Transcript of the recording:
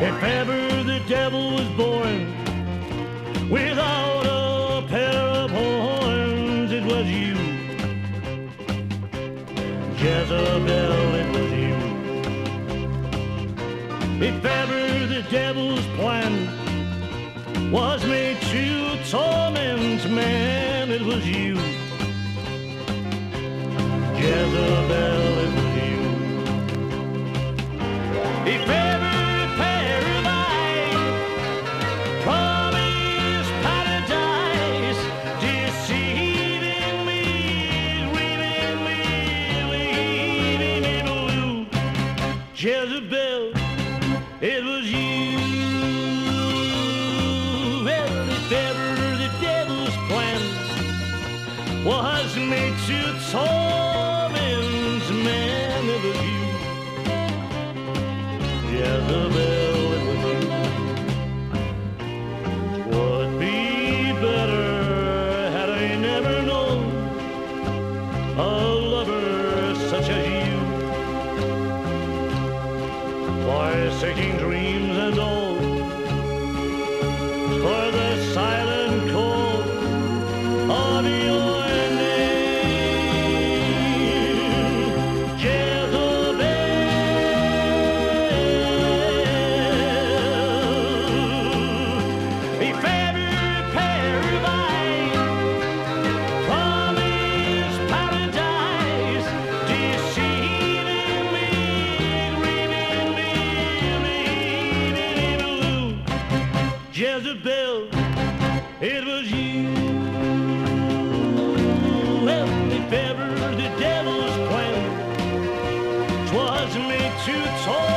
If ever the devil was born without a pair of horns, it was you. Jezebel, it was you. If ever the devil's plan was made to torment man, it was you. Jezebel, it was you. If ever paradise promised paradise, deceiving me, leaving me blue, Jezebel, it was you. Well, if ever the devil's plan was made to torment man, it was you. Jezebel, it was you. Would be better had I never known a lover such as you. Forsaking dreams and all for the silent call of your name, Jezebel. If ever paradise promised paradise, deceiving me, leaving me blue, Jezebel, it was you. Well, if ever the devil's plan 'twas made to talk